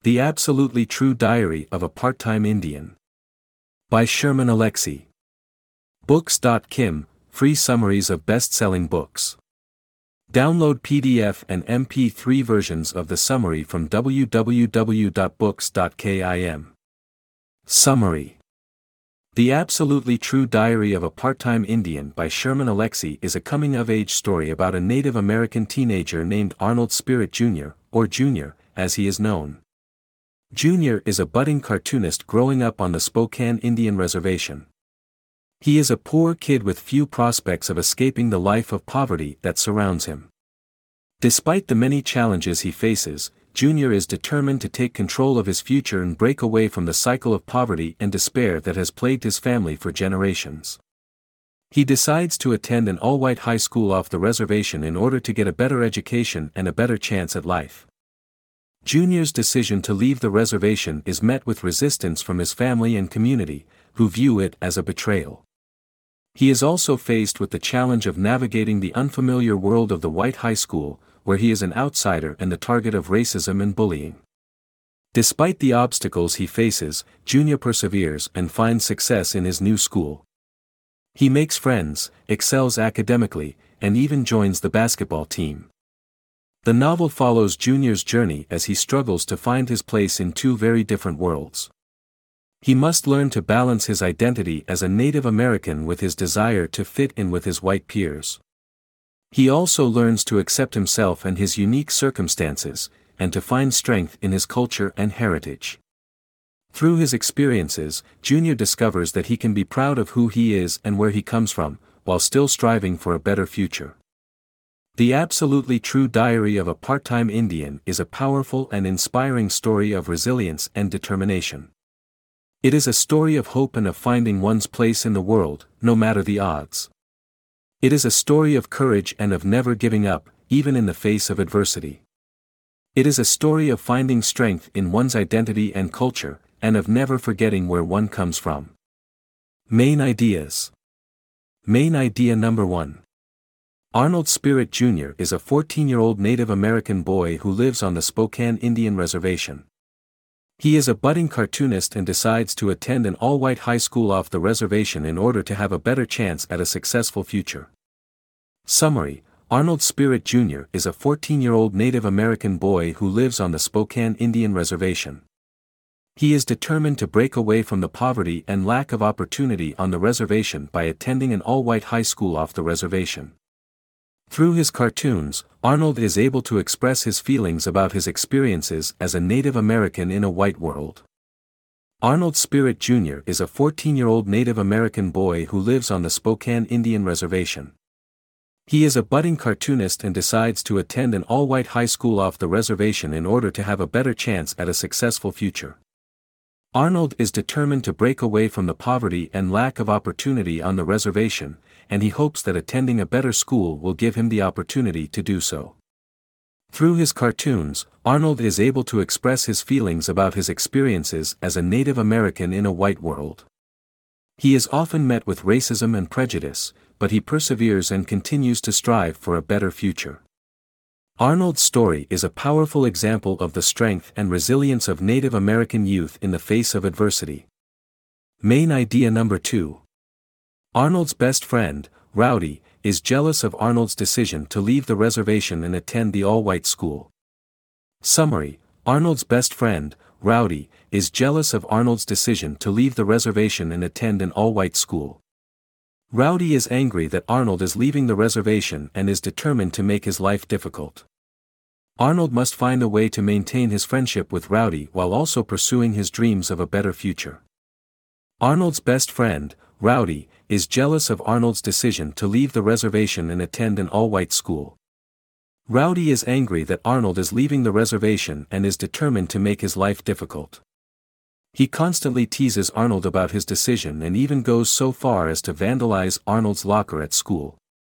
The Absolutely True Diary of a Part-Time Indian. By Sherman Alexie. Books.kim, free summaries of best-selling books. Download PDF and MP3 versions of the summary from www.books.kim. Summary. The Absolutely True Diary of a Part-Time Indian by Sherman Alexie is a coming-of-age story about a Native American teenager named Arnold Spirit Jr., or Junior, as he is known. Junior is a budding cartoonist growing up on the Spokane Indian Reservation. He is a poor kid with few prospects of escaping the life of poverty that surrounds him. Despite the many challenges he faces, Junior is determined to take control of his future and break away from the cycle of poverty and despair that has plagued his family for generations. He decides to attend an all-white high school off the reservation in order to get a better education and a better chance at life. Junior's decision to leave the reservation is met with resistance from his family and community, who view it as a betrayal. He is also faced with the challenge of navigating the unfamiliar world of the white high school, where he is an outsider and the target of racism and bullying. Despite the obstacles he faces, Junior perseveres and finds success in his new school. He makes friends, excels academically, and even joins the basketball team. The novel follows Junior's journey as he struggles to find his place in two very different worlds. He must learn to balance his identity as a Native American with his desire to fit in with his white peers. He also learns to accept himself and his unique circumstances, and to find strength in his culture and heritage. Through his experiences, Junior discovers that he can be proud of who he is and where he comes from, while still striving for a better future. The Absolutely True Diary of a Part-Time Indian is a powerful and inspiring story of resilience and determination. It is a story of hope and of finding one's place in the world, no matter the odds. It is a story of courage and of never giving up, even in the face of adversity. It is a story of finding strength in one's identity and culture, and of never forgetting where one comes from. Main ideas. Main idea number 1. Arnold Spirit Jr. is a 14-year-old Native American boy who lives on the Spokane Indian Reservation. He is a budding cartoonist and decides to attend an all-white high school off the reservation in order to have a better chance at a successful future. Summary: Arnold Spirit Jr. is a 14-year-old Native American boy who lives on the Spokane Indian Reservation. He is determined to break away from the poverty and lack of opportunity on the reservation by attending an all-white high school off the reservation. Through his cartoons, Arnold is able to express his feelings about his experiences as a Native American in a white world. Arnold Spirit Jr. is a 14-year-old Native American boy who lives on the Spokane Indian Reservation. He is a budding cartoonist and decides to attend an all-white high school off the reservation in order to have a better chance at a successful future. Arnold is determined to break away from the poverty and lack of opportunity on the reservation, and he hopes that attending a better school will give him the opportunity to do so. Through his cartoons, Arnold is able to express his feelings about his experiences as a Native American in a white world. He is often met with racism and prejudice, but he perseveres and continues to strive for a better future. Arnold's story is a powerful example of the strength and resilience of Native American youth in the face of adversity. Main idea number 2. Arnold's best friend, Rowdy, is jealous of Arnold's decision to leave the reservation and attend the all-white school. Summary: Arnold's best friend, Rowdy, is jealous of Arnold's decision to leave the reservation and attend an all-white school. Rowdy is angry that Arnold is leaving the reservation and is determined to make his life difficult. Arnold must find a way to maintain his friendship with Rowdy while also pursuing his dreams of a better future. Arnold's best friend, Rowdy, is jealous of Arnold's decision to leave the reservation and attend an all-white school. Rowdy is angry that Arnold is leaving the reservation and is determined to make his life difficult. He constantly teases Arnold about his decision and even goes so far as to vandalize Arnold's locker at school.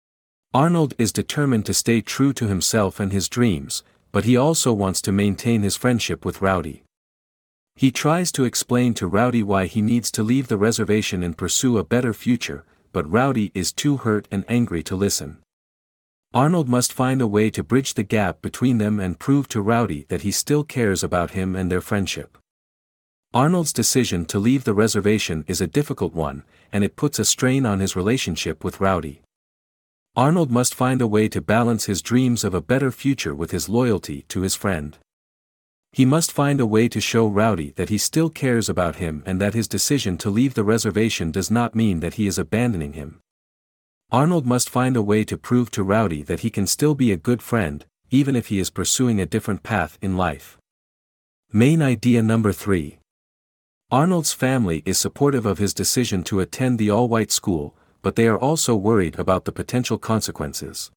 Arnold is determined to stay true to himself and his dreams, but he also wants to maintain his friendship with Rowdy. He tries to explain to Rowdy why he needs to leave the reservation and pursue a better future, but Rowdy is too hurt and angry to listen. Arnold must find a way to bridge the gap between them and prove to Rowdy that he still cares about him and their friendship. Arnold's decision to leave the reservation is a difficult one, and it puts a strain on his relationship with Rowdy. Arnold must find a way to balance his dreams of a better future with his loyalty to his friend. He must find a way to show Rowdy that he still cares about him and that his decision to leave the reservation does not mean that he is abandoning him. Arnold must find a way to prove to Rowdy that he can still be a good friend, even if he is pursuing a different path in life. Main idea number 3. Arnold's family is supportive of his decision to attend the all-white school, but they are also worried about the potential consequences.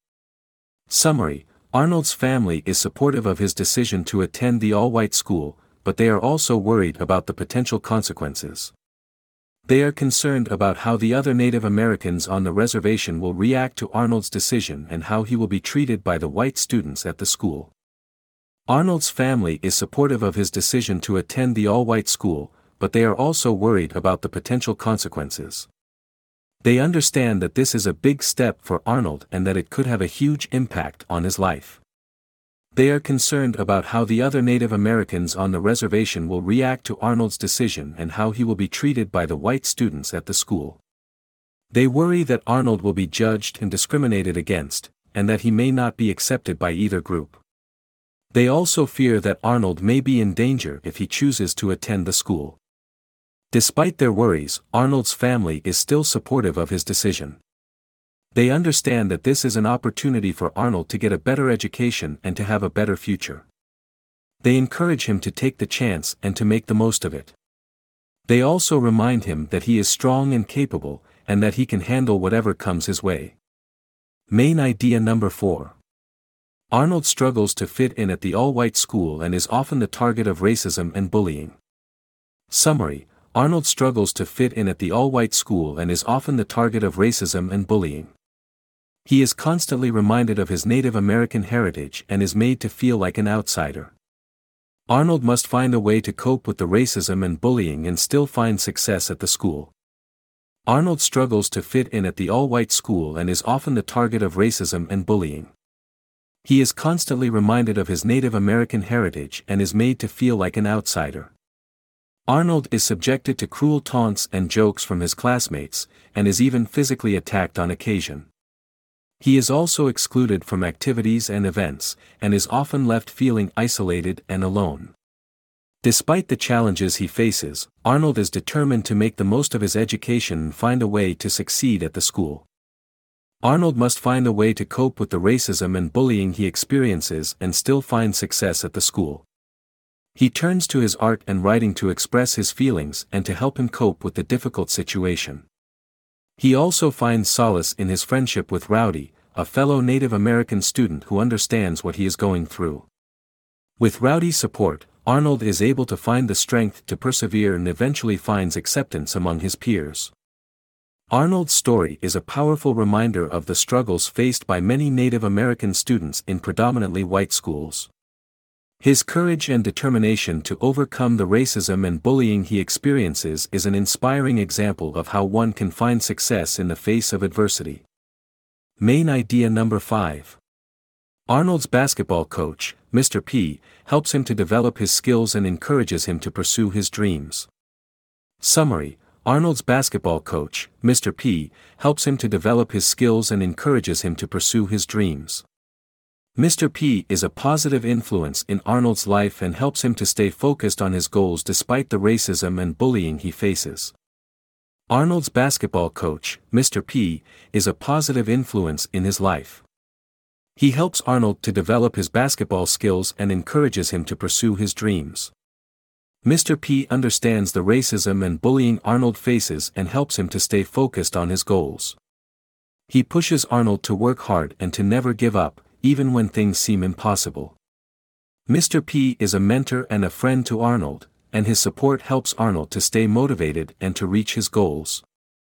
Summary: Arnold's family is supportive of his decision to attend the all-white school, but they are also worried about the potential consequences. They are concerned about how the other Native Americans on the reservation will react to Arnold's decision and how he will be treated by the white students at the school. Arnold's family is supportive of his decision to attend the all-white school, but they are also worried about the potential consequences. They understand that this is a big step for Arnold and that it could have a huge impact on his life. They are concerned about how the other Native Americans on the reservation will react to Arnold's decision and how he will be treated by the white students at the school. They worry that Arnold will be judged and discriminated against, and that he may not be accepted by either group. They also fear that Arnold may be in danger if he chooses to attend the school. Despite their worries, Arnold's family is still supportive of his decision. They understand that this is an opportunity for Arnold to get a better education and to have a better future. They encourage him to take the chance and to make the most of it. They also remind him that he is strong and capable, and that he can handle whatever comes his way. Main idea number 4. Arnold struggles to fit in at the all-white school and is often the target of racism and bullying. Summary: Arnold struggles to fit in at the all-white school and is often the target of racism and bullying. He is constantly reminded of his Native American heritage and is made to feel like an outsider. Arnold must find a way to cope with the racism and bullying and still find success at the school. Arnold struggles to fit in at the all-white school and is often the target of racism and bullying. He is constantly reminded of his Native American heritage and is made to feel like an outsider. Arnold is subjected to cruel taunts and jokes from his classmates, and is even physically attacked on occasion. He is also excluded from activities and events, and is often left feeling isolated and alone. Despite the challenges he faces, Arnold is determined to make the most of his education and find a way to succeed at the school. Arnold must find a way to cope with the racism and bullying he experiences and still find success at the school. He turns to his art and writing to express his feelings and to help him cope with the difficult situation. He also finds solace in his friendship with Rowdy, a fellow Native American student who understands what he is going through. With Rowdy's support, Arnold is able to find the strength to persevere and eventually finds acceptance among his peers. Arnold's story is a powerful reminder of the struggles faced by many Native American students in predominantly white schools. His courage and determination to overcome the racism and bullying he experiences is an inspiring example of how one can find success in the face of adversity. Main idea number 5. Arnold's basketball coach, Mr. P, helps him to develop his skills and encourages him to pursue his dreams. Summary: Arnold's basketball coach, Mr. P, helps him to develop his skills and encourages him to pursue his dreams. Mr. P is a positive influence in Arnold's life and helps him to stay focused on his goals despite the racism and bullying he faces. Arnold's basketball coach, Mr. P, is a positive influence in his life. He helps Arnold to develop his basketball skills and encourages him to pursue his dreams. Mr. P understands the racism and bullying Arnold faces and helps him to stay focused on his goals. He pushes Arnold to work hard and to never give up, even when things seem impossible. Mr. P is a mentor and a friend to Arnold, and his support helps Arnold to stay motivated and to reach his goals.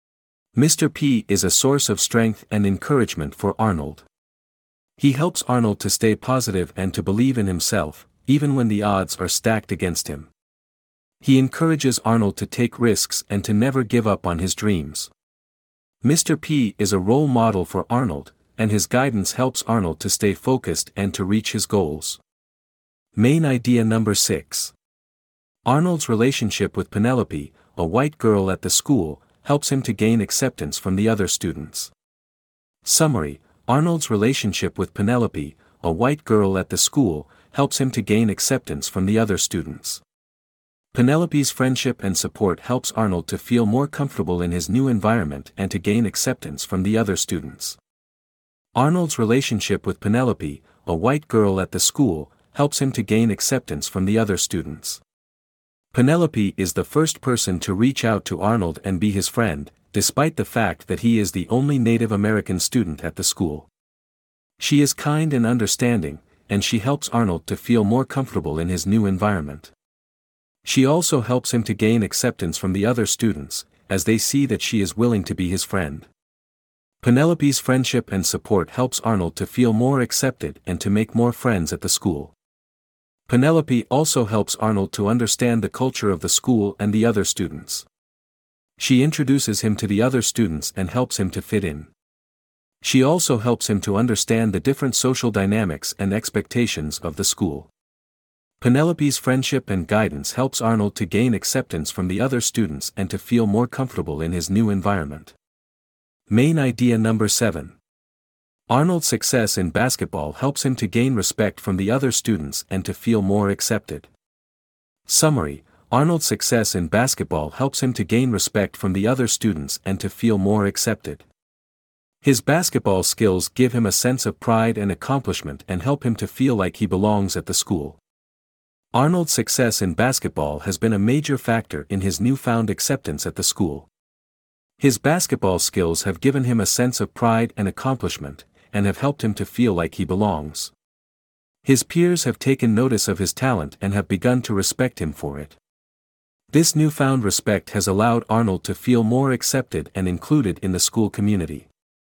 Mr. P is a source of strength and encouragement for Arnold. He helps Arnold to stay positive and to believe in himself, even when the odds are stacked against him. He encourages Arnold to take risks and to never give up on his dreams. Mr. P is a role model for Arnold, and his guidance helps Arnold to stay focused and to reach his goals. Main idea number 6. Arnold's relationship with Penelope, a white girl at the school, helps him to gain acceptance from the other students. Summary: Arnold's relationship with Penelope, a white girl at the school, helps him to gain acceptance from the other students. Penelope's friendship and support helps Arnold to feel more comfortable in his new environment and to gain acceptance from the other students. Arnold's relationship with Penelope, a white girl at the school, helps him to gain acceptance from the other students. Penelope is the first person to reach out to Arnold and be his friend, despite the fact that he is the only Native American student at the school. She is kind and understanding, and she helps Arnold to feel more comfortable in his new environment. She also helps him to gain acceptance from the other students, as they see that she is willing to be his friend. Penelope's friendship and support helps Arnold to feel more accepted and to make more friends at the school. Penelope also helps Arnold to understand the culture of the school and the other students. She introduces him to the other students and helps him to fit in. She also helps him to understand the different social dynamics and expectations of the school. Penelope's friendship and guidance helps Arnold to gain acceptance from the other students and to feel more comfortable in his new environment. Main idea number 7. Arnold's success in basketball helps him to gain respect from the other students and to feel more accepted. Summary: Arnold's success in basketball helps him to gain respect from the other students and to feel more accepted. His basketball skills give him a sense of pride and accomplishment and help him to feel like he belongs at the school. Arnold's success in basketball has been a major factor in his newfound acceptance at the school. His basketball skills have given him a sense of pride and accomplishment, and have helped him to feel like he belongs. His peers have taken notice of his talent and have begun to respect him for it. This newfound respect has allowed Arnold to feel more accepted and included in the school community.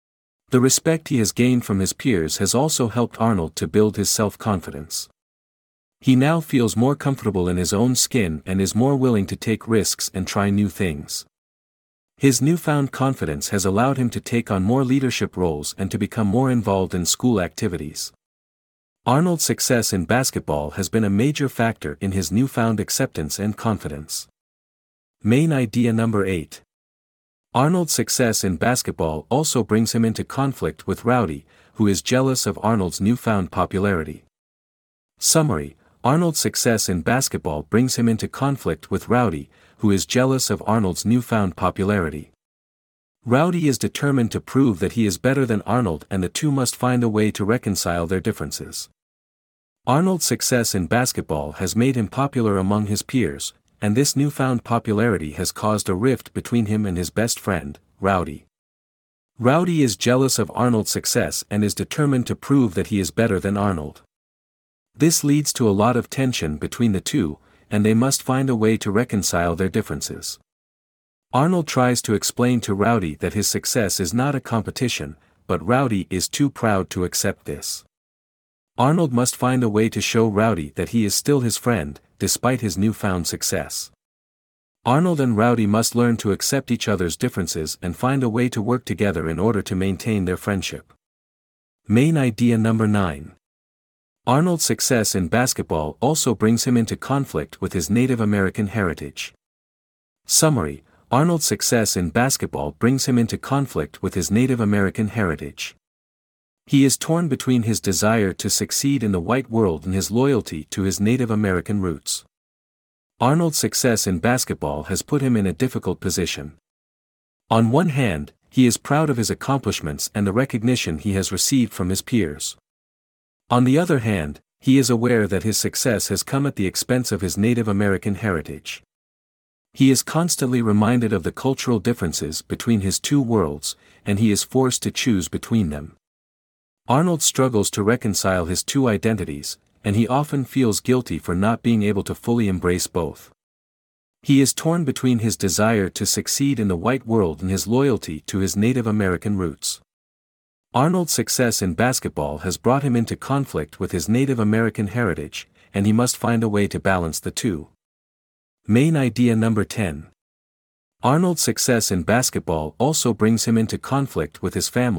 The respect he has gained from his peers has also helped Arnold to build his self-confidence. He now feels more comfortable in his own skin and is more willing to take risks and try new things. His newfound confidence has allowed him to take on more leadership roles and to become more involved in school activities. Arnold's success in basketball has been a major factor in his newfound acceptance and confidence. Main idea number 8. Arnold's success in basketball also brings him into conflict with Rowdy, who is jealous of Arnold's newfound popularity. Summary: Arnold's success in basketball brings him into conflict with Rowdy, who is jealous of Arnold's newfound popularity. Rowdy is determined to prove that he is better than Arnold, and the two must find a way to reconcile their differences. Arnold's success in basketball has made him popular among his peers, and this newfound popularity has caused a rift between him and his best friend, Rowdy. Rowdy is jealous of Arnold's success and is determined to prove that he is better than Arnold. This leads to a lot of tension between the two, and they must find a way to reconcile their differences. Arnold tries to explain to Rowdy that his success is not a competition, but Rowdy is too proud to accept this. Arnold must find a way to show Rowdy that he is still his friend, despite his newfound success. Arnold and Rowdy must learn to accept each other's differences and find a way to work together in order to maintain their friendship. Main idea number 9. Arnold's success in basketball also brings him into conflict with his Native American heritage. Summary: Arnold's success in basketball brings him into conflict with his Native American heritage. He is torn between his desire to succeed in the white world and his loyalty to his Native American roots. Arnold's success in basketball has put him in a difficult position. On one hand, he is proud of his accomplishments and the recognition he has received from his peers. On the other hand, he is aware that his success has come at the expense of his Native American heritage. He is constantly reminded of the cultural differences between his two worlds, and he is forced to choose between them. Arnold struggles to reconcile his two identities, and he often feels guilty for not being able to fully embrace both. He is torn between his desire to succeed in the white world and his loyalty to his Native American roots. Arnold's success in basketball has brought him into conflict with his Native American heritage, and he must find a way to balance the two. Main idea number 10. Arnold's success in basketball also brings him into conflict with his family,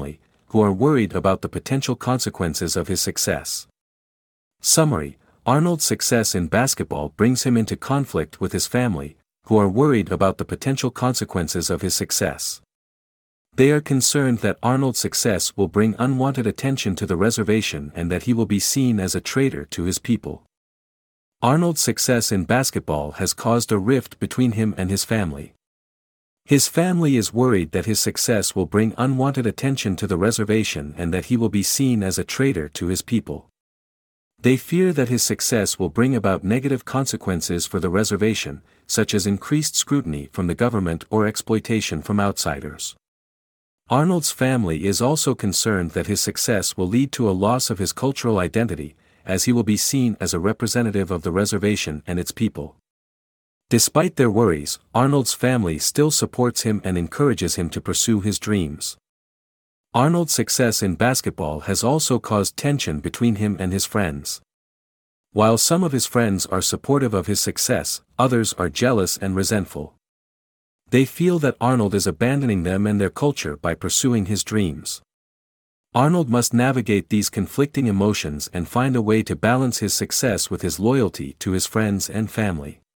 who are worried about the potential consequences of his success. Summary: Arnold's success in basketball brings him into conflict with his family, who are worried about the potential consequences of his success. They are concerned that Arnold's success will bring unwanted attention to the reservation and that he will be seen as a traitor to his people. Arnold's success in basketball has caused a rift between him and his family. His family is worried that his success will bring unwanted attention to the reservation and that he will be seen as a traitor to his people. They fear that his success will bring about negative consequences for the reservation, such as increased scrutiny from the government or exploitation from outsiders. Arnold's family is also concerned that his success will lead to a loss of his cultural identity, as he will be seen as a representative of the reservation and its people. Despite their worries, Arnold's family still supports him and encourages him to pursue his dreams. Arnold's success in basketball has also caused tension between him and his friends. While some of his friends are supportive of his success, others are jealous and resentful. They feel that Arnold is abandoning them and their culture by pursuing his dreams. Arnold must navigate these conflicting emotions and find a way to balance his success with his loyalty to his friends and family.